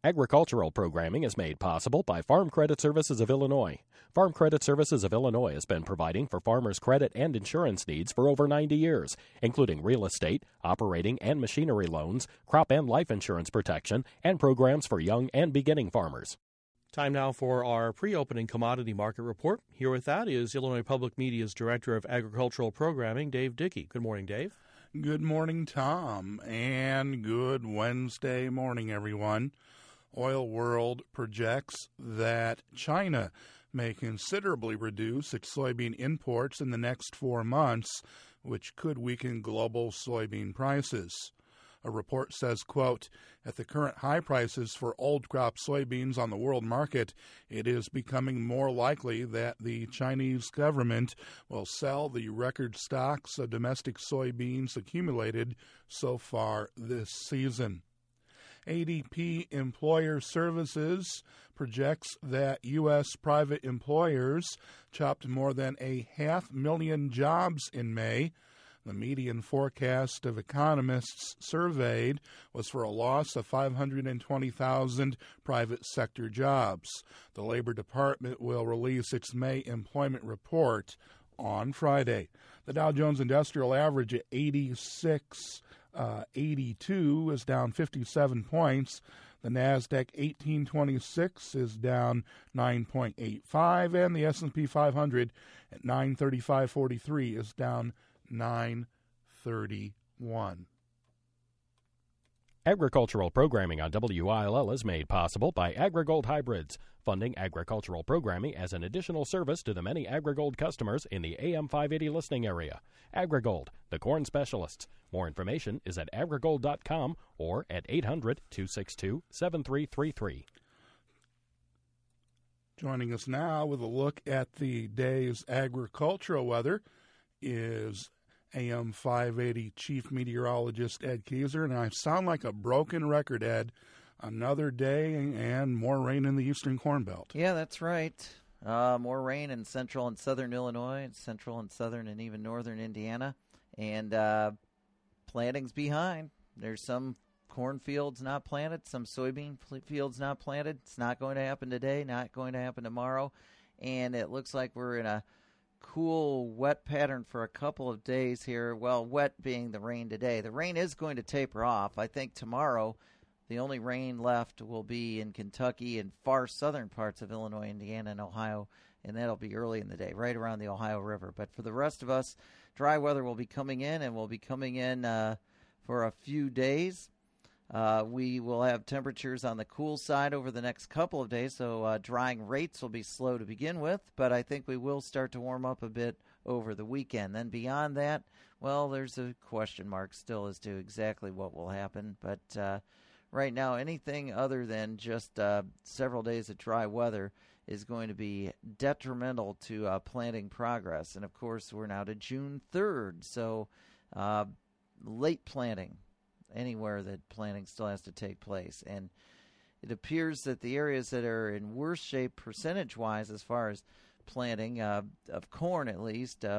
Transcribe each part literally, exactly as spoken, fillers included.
Agricultural programming is made possible by Farm Credit Services of Illinois. Farm Credit Services of Illinois has been providing for farmers' credit and insurance needs for over ninety years, including real estate, operating and machinery loans, crop and life insurance protection, and programs for young and beginning farmers. Time now for our pre-opening commodity market report. Here with that is Illinois Public Media's Director of Agricultural Programming, Dave Dickey. Good morning, Dave. Good morning, Tom, and good Wednesday morning, everyone. Oil World projects that China may considerably reduce its soybean imports in the next four months, which could weaken global soybean prices. A report says, quote, at the current high prices for old crop soybeans on the world market, it is becoming more likely that the Chinese government will sell the record stocks of domestic soybeans accumulated so far this season. A D P Employer Services projects that U S private employers chopped more than a half million jobs in May. The median forecast of economists surveyed was for a loss of five hundred twenty thousand private sector jobs. The Labor Department will release its May employment report on Friday. The Dow Jones Industrial Average at eighty-six Uh, eighty-two is down fifty-seven points. The NASDAQ eighteen twenty-six is down nine point eight five, and the S and P five hundred at nine thirty-five forty-three is down nine thirty-one. Agricultural programming on W I L L is made possible by AgriGold Hybrids, funding agricultural programming as an additional service to the many AgriGold customers in the A M five eighty listening area. AgriGold, the corn specialists. More information is at agrigold dot com or at eight hundred, two six two, seven three three three. Joining us now with a look at the day's agricultural weather is A M five eighty Chief Meteorologist Ed Kaiser, and I sound like a broken record, Ed. Another day and more rain in the eastern Corn Belt. Yeah, that's right. Uh, more rain in central and southern Illinois, central and southern and even northern Indiana. And uh, planting's behind. There's some cornfields not planted, some soybean fields not planted. It's not going to happen today, not going to happen tomorrow. And it looks like we're in a cool, wet pattern for a couple of days here. Well, wet being the rain today. The rain is going to taper off. I think tomorrow the only rain left will be in Kentucky and far southern parts of Illinois, Indiana, and Ohio, and that'll be early in the day, right around the Ohio River. But for the rest of us, dry weather will be coming in, and will be coming in uh, for a few days. Uh, we will have temperatures on the cool side over the next couple of days, so uh, drying rates will be slow to begin with, but I think we will start to warm up a bit over the weekend. Then beyond that, well, there's a question mark still as to exactly what will happen, but uh, right now anything other than just uh, several days of dry weather is going to be detrimental to uh, planting progress. And, of course, we're now to June third, so uh, late planting. Anywhere that planting still has to take place. And it appears that the areas that are in worse shape percentage-wise as far as planting, uh, of corn at least, uh,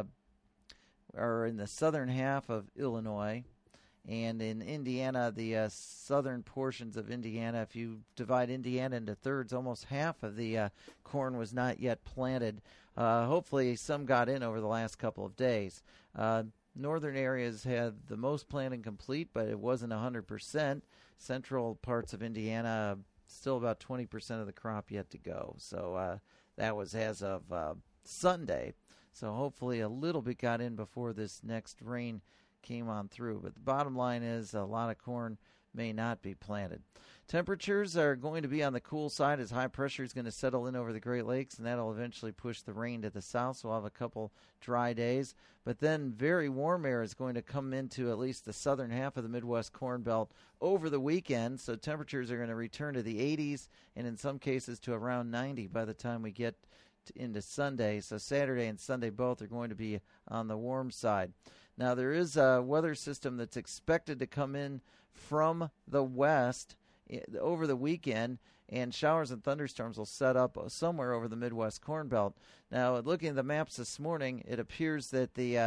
are in the southern half of Illinois. And in Indiana, the uh, southern portions of Indiana, if you divide Indiana into thirds, almost half of the uh, corn was not yet planted. Uh, hopefully some got in over the last couple of days. Uh, Northern areas had the most planting complete, but it wasn't one hundred percent. Central parts of Indiana, still about twenty percent of the crop yet to go. So uh, that was as of uh, Sunday. So hopefully a little bit got in before this next rain came on through. But the bottom line is a lot of corn may not be planted. Temperatures are going to be on the cool side as high pressure is going to settle in over the Great Lakes, and that'll eventually push the rain to the south, so we'll have a couple dry days. But then very warm air is going to come into at least the southern half of the Midwest Corn Belt over the weekend, so temperatures are going to return to the eighties and in some cases to around ninety by the time we get to, into Sunday. So Saturday and Sunday both are going to be on the warm side. Now there is a weather system that's expected to come in from the west over the weekend, and showers and thunderstorms will set up somewhere over the Midwest Corn Belt. Now, looking at the maps this morning, it appears that the uh,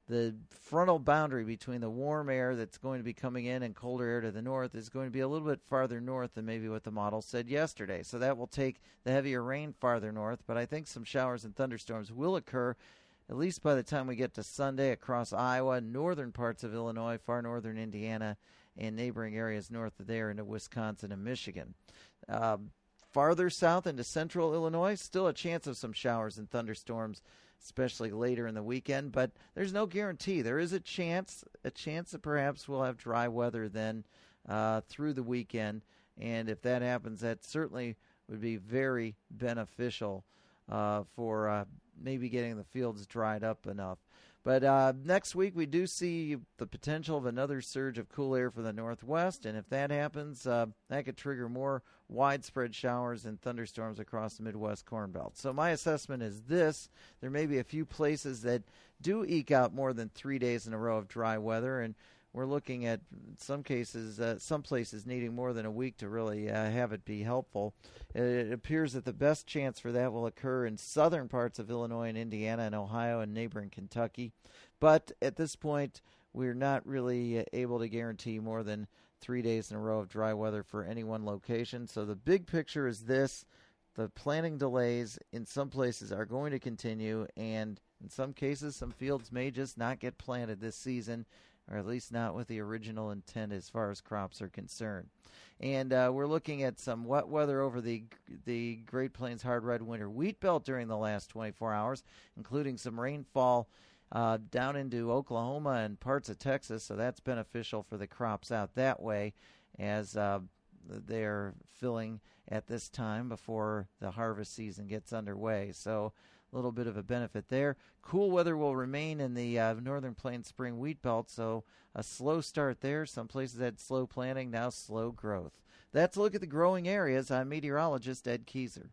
the frontal boundary between the warm air that's going to be coming in and colder air to the north is going to be a little bit farther north than maybe what the model said yesterday. So that will take the heavier rain farther north, but I think some showers and thunderstorms will occur at least by the time we get to Sunday across Iowa, northern parts of Illinois, far northern Indiana, and neighboring areas north of there into Wisconsin and Michigan. Um, farther south into central Illinois, still a chance of some showers and thunderstorms, especially later in the weekend, but there's no guarantee. There is a chance, a chance that perhaps we'll have dry weather then uh, through the weekend, and if that happens, that certainly would be very beneficial uh, for uh, maybe getting the fields dried up enough. But uh, next week we do see the potential of another surge of cool air from the northwest, and if that happens, uh, that could trigger more widespread showers and thunderstorms across the Midwest Corn Belt. So my assessment is this: there may be a few places that do eke out more than three days in a row of dry weather, and we're looking at some cases, uh, some places needing more than a week to really uh, have it be helpful. It appears that the best chance for that will occur in southern parts of Illinois and Indiana and Ohio and neighboring Kentucky. But at this point, we're not really able to guarantee more than three days in a row of dry weather for any one location. So the big picture is this: the planting delays in some places are going to continue, and in some cases, some fields may just not get planted this season, or at least not with the original intent as far as crops are concerned. And uh, we're looking at some wet weather over the the Great Plains hard red winter wheat belt during the last twenty-four hours, including some rainfall uh, down into Oklahoma and parts of Texas. So that's beneficial for the crops out that way as uh, they're filling at this time before the harvest season gets underway. So a little bit of a benefit there. Cool weather will remain in the uh, Northern Plains spring wheat belt, so a slow start there. Some places had slow planting, now slow growth. That's a look at the growing areas. I'm meteorologist Ed Kieser.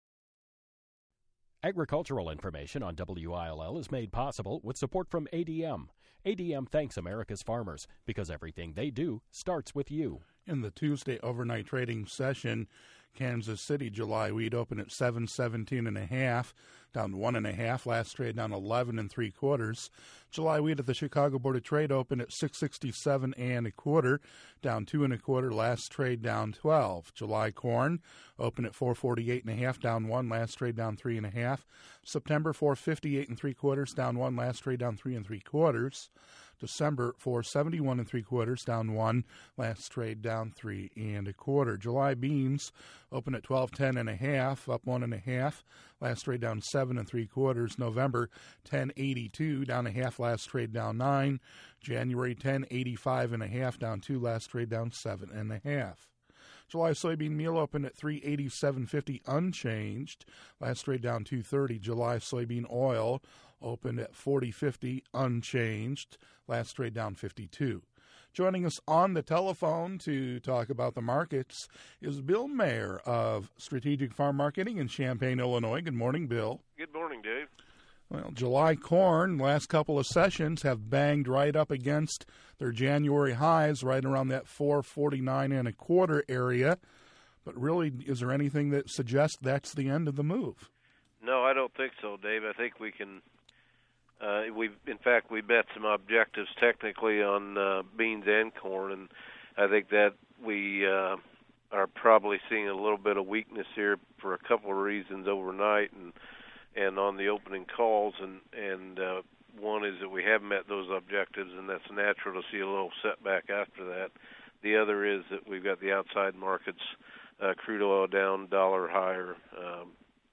Agricultural information on W I L L is made possible with support from A D M. A D M thanks America's farmers because everything they do starts with you. In the Tuesday overnight trading session, Kansas City July wheat opened at seven seventeen and a half, down one and a half. Last trade down eleven and three quarters. July wheat at the Chicago Board of Trade opened at six sixty-seven and a quarter, down two and a quarter. Last trade down twelve. July corn opened at four forty-eight and a half, down one. Last trade down three and a half. September four fifty-eight and three quarters, down one. Last trade down three and three quarters. December four seventy-one and three quarters, down one. Last trade down three and a quarter. July beans open at twelve ten and a half, up one and a half. Last trade down seven and three quarters. November ten eighty-two, down a half. Last trade down nine. January ten eighty-five and a half, down two. Last trade down seven and a half. July soybean meal opened at three eighty-seven fifty unchanged. Last trade down two thirty. July soybean oil opened at forty fifty unchanged. Last trade down fifty-two. Joining us on the telephone to talk about the markets is Bill Mayer of Strategic Farm Marketing in Champaign, Illinois. Good morning, Bill. Good morning, Dave. Well, July corn, last couple of sessions have banged right up against their January highs, right around that four forty-nine and a quarter area. But really, is there anything that suggests that's the end of the move? No, I don't think so, Dave. I think we can. Uh, we, in fact, we bet some objectives technically on uh, beans and corn, and I think that we uh, are probably seeing a little bit of weakness here for a couple of reasons overnight and and on the opening calls. And and uh, one is that we have met those objectives, and that's natural to see a little setback after that. The other is that we've got the outside markets, uh, crude oil down, dollar higher, um,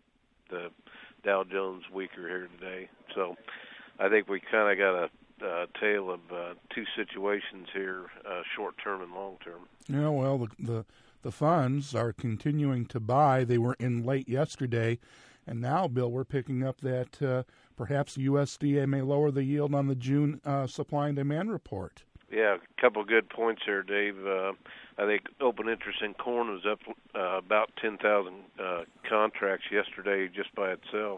the Dow Jones weaker here today. So I think we kind of got a uh, tale of uh, two situations here, uh, short-term and long-term. Yeah, well, the, the the funds are continuing to buy. They were in late yesterday, and now, Bill, we're picking up that uh, perhaps U S D A may lower the yield on the June uh, supply and demand report. Yeah, a couple of good points there, Dave. Uh, I think open interest in corn was up uh, about ten thousand uh, contracts yesterday just by itself.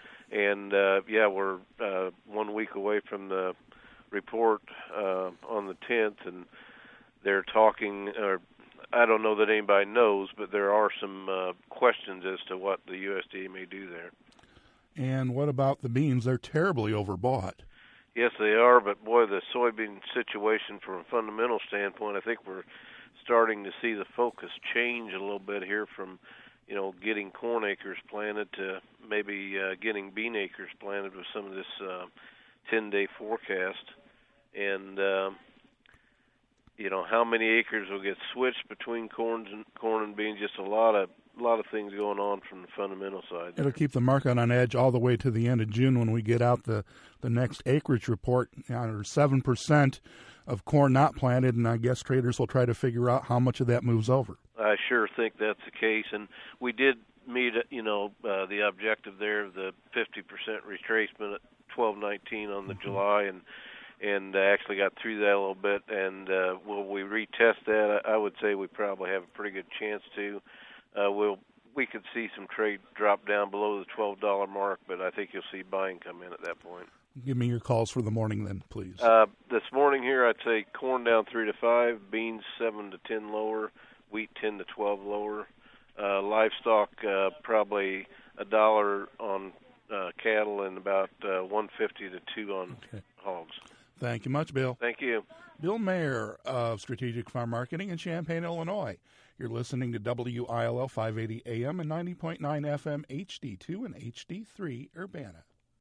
And, uh, yeah, we're uh, one week away from the report uh, on the tenth, and they're talking, or I don't know that anybody knows, but there are some uh, questions as to what the U S D A may do there. And what about the beans? They're terribly overbought. Yes, they are, but boy, the soybean situation from a fundamental standpoint, I think we're starting to see the focus change a little bit here from, you know, getting corn acres planted to maybe uh, getting bean acres planted with some of this uh, ten-day forecast. And, uh, you know, how many acres will get switched between corn and, corn and beans, just a lot of a lot of things going on from the fundamental side. It'll keep the market on edge all the way to the end of June when we get out the, the next acreage report. There's seven percent of corn not planted, and I guess traders will try to figure out how much of that moves over. I sure think that's the case, and we did meet, you know, uh, the objective there of the fifty percent retracement at twelve nineteen on the mm-hmm. July, and and uh, actually got through that a little bit. And uh, will we retest that? I, I would say we probably have a pretty good chance to. Uh, we'll we could see some trade drop down below the twelve dollar mark, but I think you'll see buying come in at that point. Give me your calls for the morning then, please. Uh, this morning here, I'd say corn down three to five, beans seven to ten lower, wheat ten to twelve lower, uh, livestock uh, probably a dollar on uh, cattle and about uh, one fifty to two on okay. hogs. Thank you much, Bill. Thank you. Bill Mayer of Strategic Farm Marketing in Champaign, Illinois. You're listening to W I L L five eighty A M and ninety point nine F M H D two and H D three Urbana.